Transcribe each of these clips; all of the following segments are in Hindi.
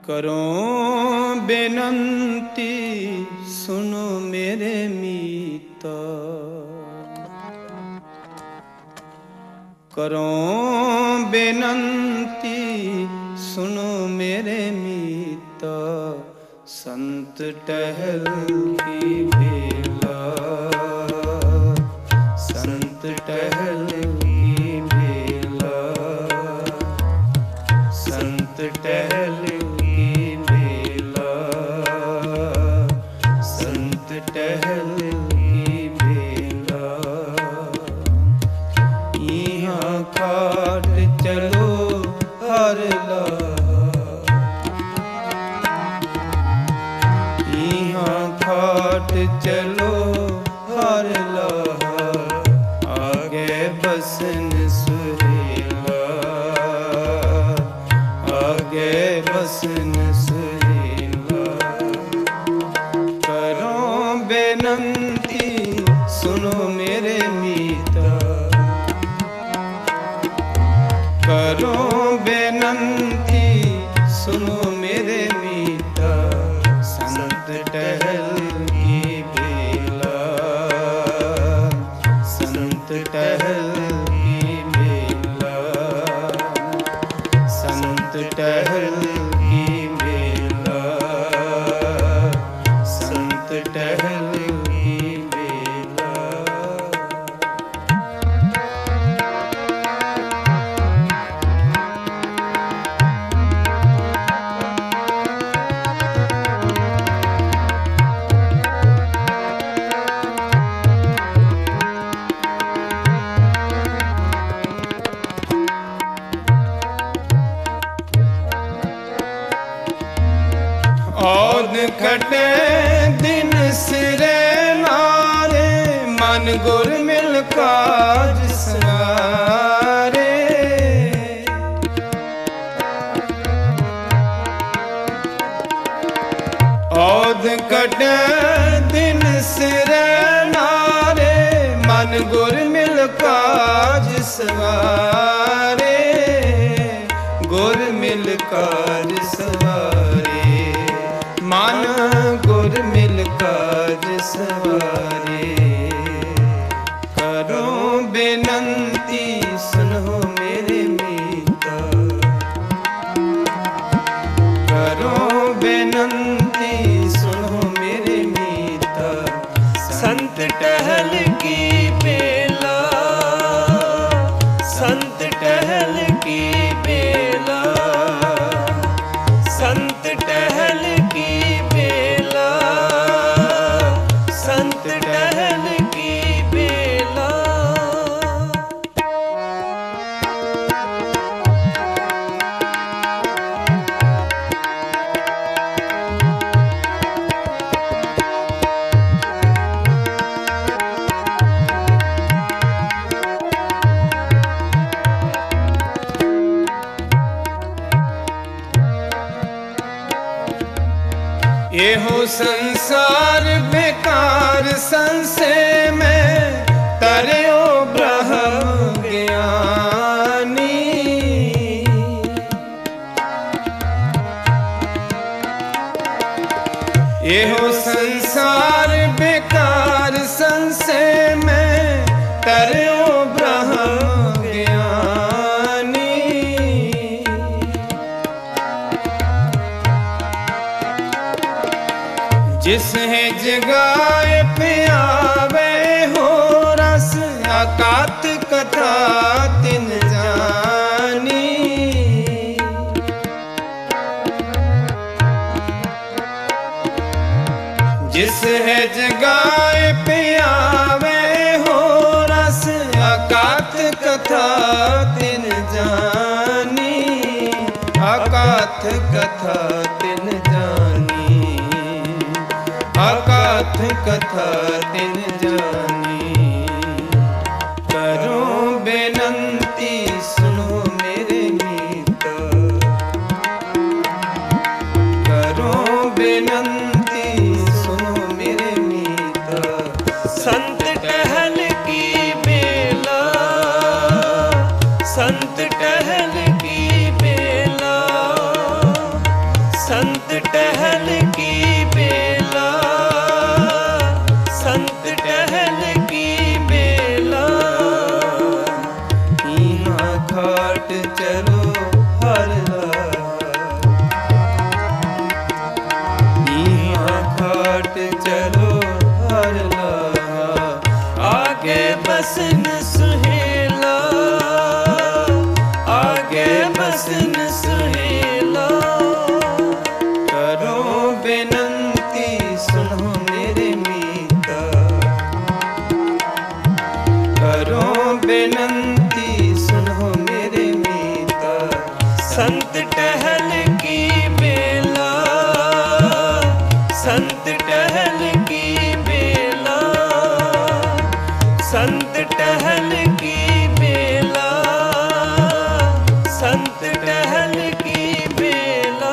करो बेनंती सुनो मेरे मीता, करो बेनंती सुनो मेरे मीता। संत टहल की बेला, संत टहल की बेला, संत टहल की बेला, संत टहल की बेला। यहाँ काट चलो हर ला, यहाँ खाट चलो हर लहा। आगे बसन सुहेला, आगे बसन सुहेला। करो बेनंती सुनो मेरे मीता, करो बेनंती सुनो मेरे मीता। संत टहल की बेला, संत टहल की बेला, संत टहल की बेला, संत टहल की बेला। औद खटे दिन सिरे नारे, मन गुर मिल काज सवारे। औद खटे दिन सिरे नारे, मन गुर मिल काज सवारे, गुर मिल काज सवारे। मन गुर मिल काज सवारे। करो बेनंती सुनो मेरे मीता, करो बेनंती सुनो मेरे मीता। संत टहल की बेला, संत टहल की बेला, संत टहल की बेला, संत टहल की बेला। ये हो संसार बेकार संशय में, तर्यो ब्रह्म ज्ञानी। ये हो संसार बेकार संशय में, तर्यो ब्रह्म ज्ञानी। जिस है जगाए पियावे हो रस, अकात कथा तिन जानी। जिस है जगाए पियावे हो रस, अकात कथा तिन जानी, अकात कथा तिन जानी, अकाथ कथा तिन जानी। करो बेनंती सुनो मेरे मीता, करो बेनंती सुनो मेरे मीता। संत टहल की बेला, संत टहल की बेला, चलो हर घाट चलो हर आगे बसन सुहेला, आगे बसन सुहेला। करो बेनंती सुनो मेरे मीता, करो बेनंती सुनो मेरे मीता। संत टहल की बेला, संत टहल की बेला, संत टहल की बेला, संत टहल की बेला।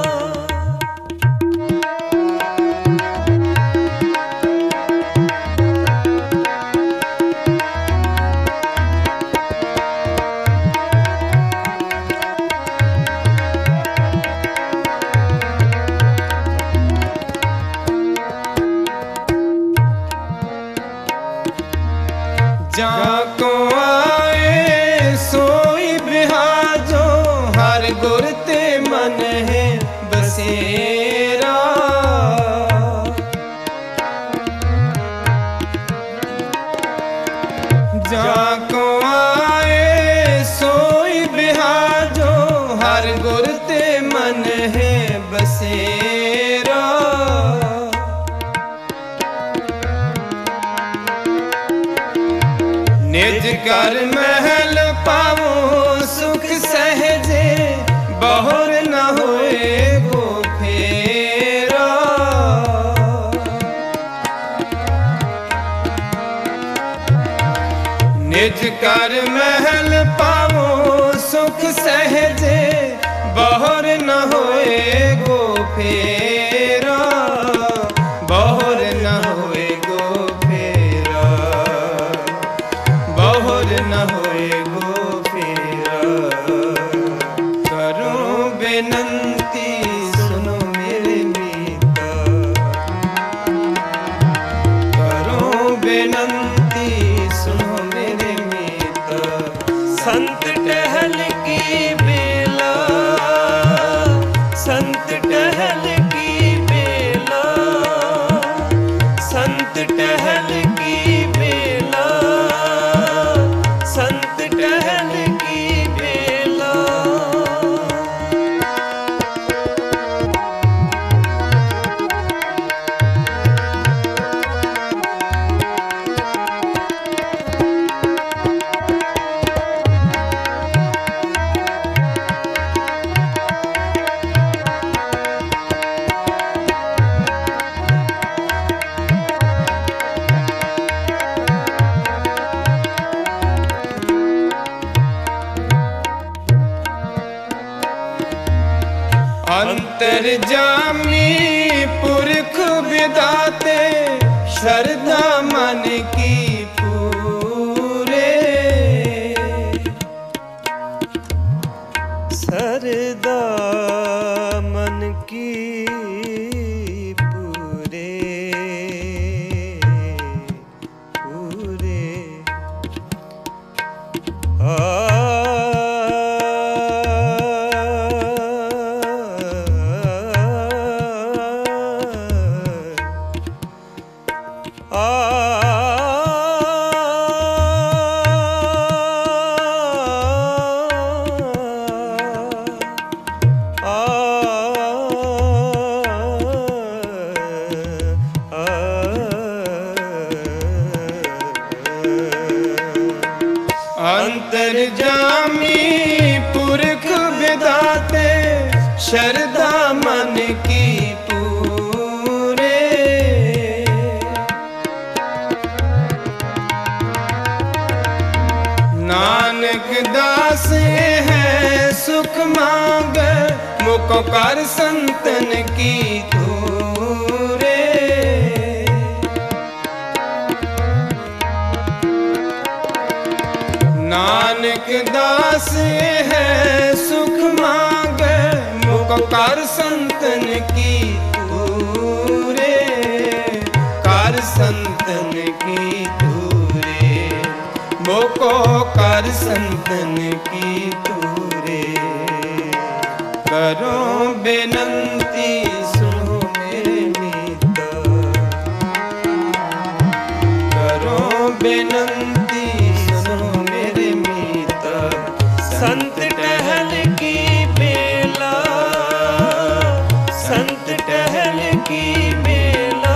जाको आए सोई बिहाजो, हर गुरते मन है बसेरा। जाको आए सोई बिहाजो, हर गुरते मन है बसेरा। निज कर महल पावो सुख सहजे, बहुर न होए गो फेरा। निज कर महल पावो सुख सहजे, बहुर न होए गो फेरा, बहुर न होए गो फेरा, बहुर न होए गो फेरा। करो बेनंती सुनो मेरे मीता, करो बेनंती सुनो मेरे मीता। संत टहल की बेला, संत टहल की बेला, संत टहल की बेला, संत टहल की बेला। अंतर्जामी पुरख विदाते, श्रद्धा मन की पूरे। श्रद्धा मन की पूरे, पूरे। अंतर्जामी पुरख विदाते, श्रद्धा मन की पूरे। नानक दास है सुख मांग, मुको कर संतन की तूरे। नानक दास है सुख मांग, मुको कर संतन की तूरे, कर संतन की तूरे, मुको कर संतन की तूरे। बेनंती सुनो मेरे मित्र, करो बेनंती सुनो मेरे मित्र। संत टहल की बेला, संत टहल की बेला,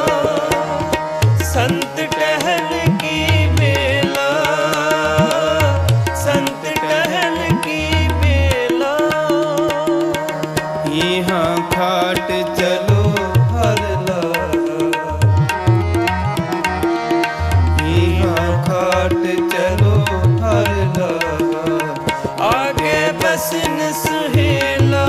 संत टहल की बेला, संत टहल की बेला। यहाँ खाट चलो हर लहा, यहाँ खाट चलो हर लहा। आगे बसन सुहेला,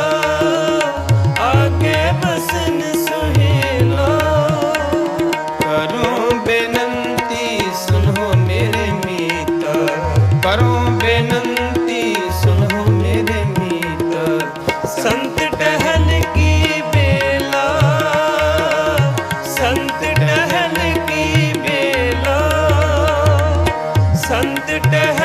आगे बसन सुहेला। करो बेनंती सुनो मेरे मित्र, करो बेनंती सुनो मेरे मित्र। संत टहल की बेला, संत टहल की बेला, संत टहल